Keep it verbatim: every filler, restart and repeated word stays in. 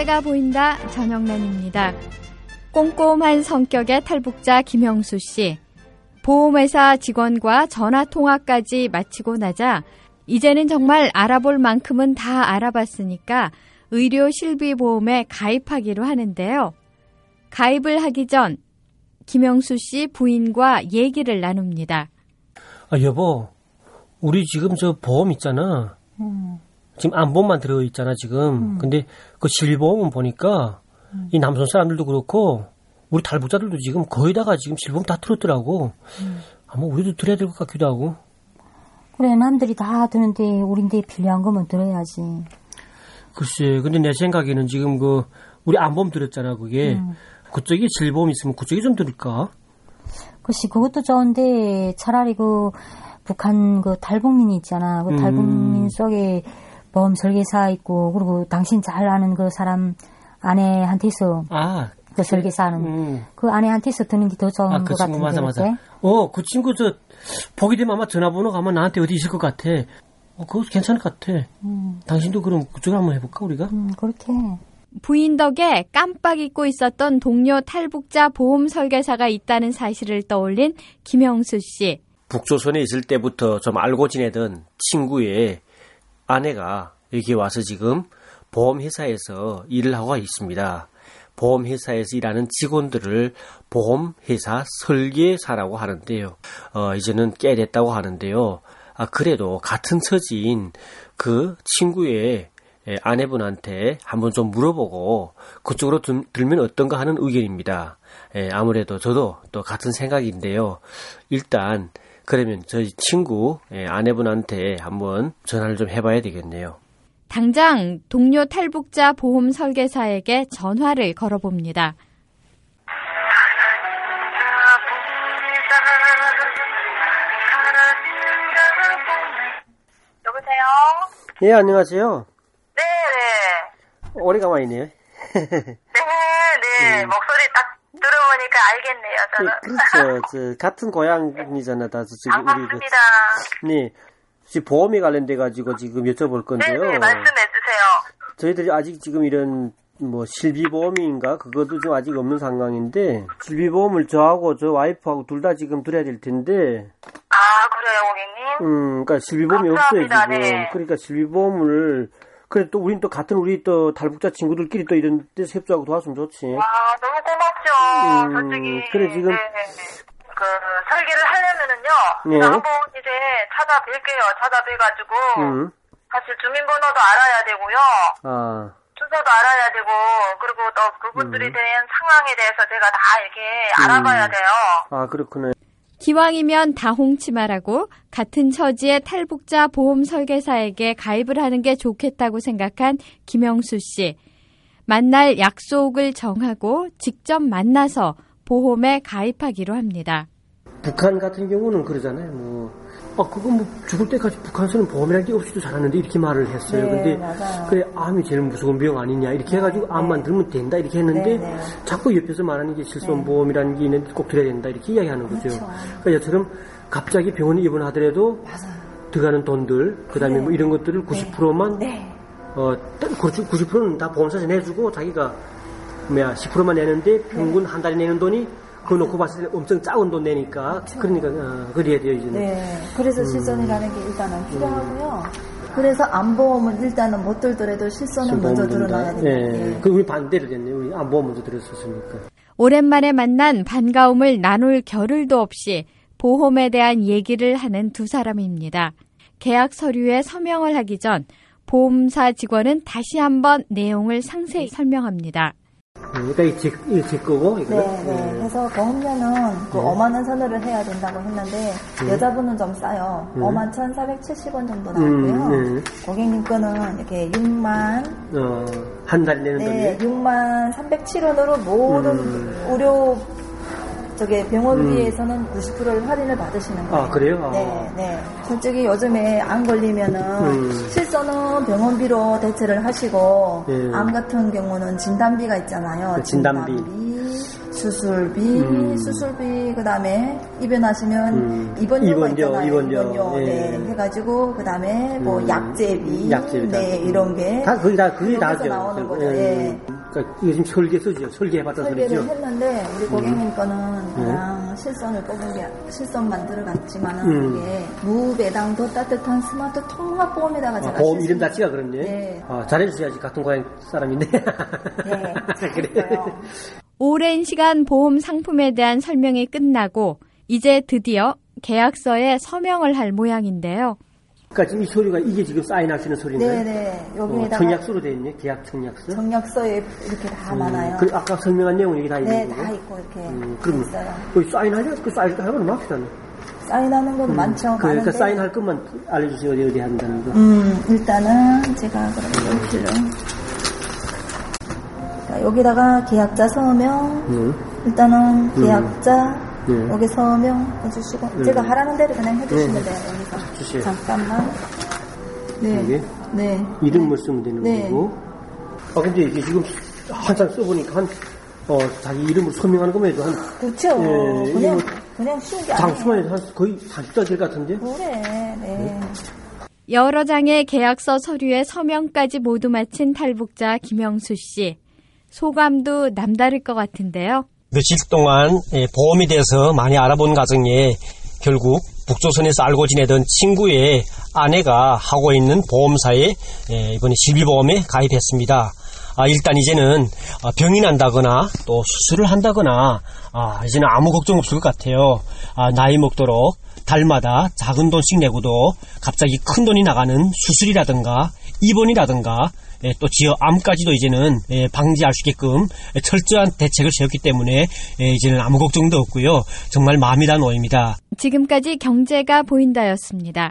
문제가 보인다. 전영란입니다. 꼼꼼한 성격의 탈북자 김영수 씨. 보험회사 직원과 전화통화까지 마치고 나자 이제는 정말 알아볼 만큼은 다 알아봤으니까 의료 실비보험에 가입하기로 하는데요. 가입을 하기 전 김영수 씨 부인과 얘기를 나눕니다. 아, 여보, 우리 지금 저 보험 있잖아. 음. 지금 안보험만 들어있잖아, 지금. 음. 근데 그 실비보험은 보니까 음. 이 남성 사람들도 그렇고 우리 탈북자들도 지금 거의 다가 지금 실비보험 다 들었더라고. 음. 아마 우리도 들어야 될 것 같기도 하고. 그래, 남들이 다 드는데 우린데 필요한 거면 들어야지. 글쎄, 근데 내 생각에는 지금 그 우리 안보험 들었잖아, 그게. 음. 그쪽에 실비보험 있으면 그쪽에 좀 들을까? 글쎄, 그것도 좋은데 차라리 그 북한 그 탈북민이 있잖아. 그 탈북민 음. 속에 보험 설계사 있고, 그리고 당신 잘 아는 그 사람 아내한테서 아, 그 설계사는 음. 그 아내한테서 드는 게 더 좋은 아, 그 것 같은데. 맞아, 맞아. 어, 그 친구 저 보게 되면 아마 전화번호가 아마 나한테 어디 있을 것 같아. 어, 그거 괜찮을 것 같아. 음. 당신도 그럼 그쪽에 한번 해볼까, 우리가? 음, 그렇게. 부인 덕에 깜빡 잊고 있었던 동료 탈북자 보험 설계사가 있다는 사실을 떠올린 김영수 씨. 북조선에 있을 때부터 좀 알고 지내던 친구의 아내가 여기 와서 지금 보험회사에서 일을 하고 있습니다. 보험회사에서 일하는 직원들을 보험회사 설계사라고 하는데요. 어, 이제는 꽤 됐다고 하는데요. 아, 그래도 같은 처지인 그 친구의 아내분한테 한번 좀 물어보고 그쪽으로 들, 들면 어떤가 하는 의견입니다. 예, 아무래도 저도 또 같은 생각인데요. 일단 그러면 저희 친구 예, 아내분한테 한번 전화를 좀 해봐야 되겠네요. 당장 동료 탈북자 보험 설계사에게 전화를 걸어봅니다. 여보세요? 예, 안녕하세요. 네네. 오래간만이네요. 네, 네. 음. 목소리 딱 들어보니까 알겠네요, 저는. 네, 그렇죠. 저, 같은 고향이잖아, 다. 지금 반갑습니다. 우리, 네. 지금 보험에 관련돼가지고 지금 여쭤볼 건데요. 네네, 말씀해주세요. 저희들이 아직 지금 이런, 뭐, 실비보험인가? 그것도 좀 아직 없는 상황인데, 실비보험을 저하고 저 와이프하고 둘 다 지금 들어야 될 텐데. 아, 그래요, 고객님? 음, 그러니까 실비보험이 감사합니다. 없어요, 지금. 네. 그러니까 실비보험을, 그래, 또, 우린 또 같은 우리 또 탈북자 친구들끼리 또 이런 데서 협조하고 도와주면 좋지. 와, 너무 고맙죠. 음, 솔직히. 그래, 지금. 네. 그, 설계를 하려면은요. 네. 제가 한번 이제 찾아뵐게요. 찾아뵈가지고. 음. 사실 주민번호도 알아야 되고요. 아. 주소도 알아야 되고, 그리고 또 그분들에 음. 대한 상황에 대해서 제가 다 이렇게 음. 알아봐야 돼요. 아, 그렇구나. 기왕이면 다 홍치 말하고 같은 처지의 탈북자 보험 설계사에게 가입을 하는 게 좋겠다고 생각한 김영수 씨. 만날 약속을 정하고 직접 만나서 보험에 가입하기로 합니다. 북한 같은 경우는 그러잖아요. 뭐, 아, 그거 뭐 죽을 때까지 북한에서는 보험이라는 게 없이도 잘하는데 이렇게 말을 했어요. 네, 근데 맞아요. 그래, 암이 제일 무서운 병 아니냐 이렇게 해가지고 네, 암만 네. 들면 된다 이렇게 했는데 네, 네. 자꾸 옆에서 말하는 게 실손보험이라는 게 있는데 꼭 들어야 된다 이렇게 이야기하는 거죠. 그렇죠. 그러니까 저처럼 갑자기 병원에 입원하더라도 맞아요. 들어가는 돈들, 그 다음에 네. 뭐 이런 것들을 구십 퍼센트만 네. 어, 구십 퍼센트는 다 보험사에서 내주고 자기가 뭐야 십 퍼센트만 내는데 평균 네. 한 달에 내는 돈이 그거 놓고 봤을 때 엄청 작은 돈 내니까 그렇죠. 그러니까 어, 그래야 돼요 이제는. 네, 그래서 실손이라는 게 일단은 필요하고요. 그래서 안보험을 일단은 못 들더라도 실손은 먼저 들어놔야 됩니다. 네. 그 우리 반대로 됐네요. 우리 안보험 먼저 들었었으니까. 오랜만에 만난 반가움을 나눌 겨를도 없이 보험에 대한 얘기를 하는 두 사람입니다. 계약 서류에 서명을 하기 전 보험사 직원은 다시 한번 내용을 상세히 설명합니다. 그러니까 이게 제, 이게 제 거고, 이거. 네, 네. 그래서 보험료는 그 네. 오만 원 선으로 해야 된다고 했는데, 네. 여자분은 좀 싸요. 네. 오만 천사백칠십 원 정도 나왔고요. 음, 네. 고객님 거는 이렇게 육만, 어, 한 달에 내는 네, 돈이? 육만 삼백칠 원으로 모든 음. 의료, 저게 병원비에서는 음. 구십 퍼센트를 할인을 받으시는 거예요. 아, 그래요? 아. 네, 네. 솔직히 요즘에 암 걸리면은 음. 실손은 병원비로 대체를 하시고, 네. 암 같은 경우는 진단비가 있잖아요. 그 진단비. 진단비, 수술비, 음. 수술비 그다음에 입원하시면 음. 입원료가 입원료, 있잖아요. 입원료. 입원료 예. 네, 해가지고 그다음에 뭐 음. 약제비, 약제비 네 다. 이런 게 다 거의 다 그게 그런 다죠. 데서 나오는 거죠. 예. 예. 그러니까 이거 지금 설계 쓰죠. 설계해봤다 설계를 소리죠. 했는데 우리 고객님 거는 그냥 실선을 뽑은 게 실선만 들어갔지만은 음. 이게 무배당도 따뜻한 스마트 통합보험에다가 아, 제가 보험 실수- 이름 자체가 그런데. 네. 아, 잘해주셔야지. 같은 고향 사람인데. 네, 그래. 그래요. 오랜 시간 보험 상품에 대한 설명이 끝나고 이제 드디어 계약서에 서명을 할 모양인데요. 그러니까 지금 이 서류가 이게 지금 사인하시는 서류인가요? 네네 어, 여기에다가 청약서로 되어 있네. 계약 청약서. 정약서에 이렇게 다 많아요. 그 아까 설명한 내용이 여기 다 있는 네, 거고. 다 있고 이렇게 음, 그럼 있어요. 그 사인하자. 그 사인 해보면 맙시다. 사인하는 건 많죠. 그러니까 많은데. 사인할 것만 알려주세요. 어디 어디 한다는 거. 음, 일단은 제가 그럼 여기를 자, 여기다가 계약자 서명, 음. 일단은 계약자 네. 여기 서명 해주시고 네. 제가 하라는 대로 그냥 해주시면 네. 돼요. 여기서 주세요. 잠깐만. 네, 여기? 네. 이름을 쓰면 되는 네. 거고. 아 근데 이게 지금 한참 써보니까 한 어, 자기 이름을 서명하는 것만 해도 한 그렇죠. 예, 이게 그냥 뭐 그냥 쉬운 게 장수만 아니에요. 해도 한 거의 삼십 달 될 것 같은데. 그래, 네. 여러 장의 계약서 서류에 서명까지 모두 마친 탈북자 김영수 씨. 소감도 남다를 것 같은데요. 며칠 동안 보험에 대해서 많이 알아본 과정에 결국 북조선에서 알고 지내던 친구의 아내가 하고 있는 보험사에 이번에 실비보험에 가입했습니다. 아, 일단 이제는 병이 난다거나 또 수술을 한다거나 아, 이제는 아무 걱정 없을 것 같아요. 아, 나이 먹도록 달마다 작은 돈씩 내고도 갑자기 큰 돈이 나가는 수술이라든가 입원이라든가 예, 또 지어 암까지도 이제는 예, 방지할 수 있게끔 철저한 대책을 세웠기 때문에 예, 이제는 아무 걱정도 없고요. 정말 마음이 다 놓입니다. 지금까지 경제가 보인다였습니다.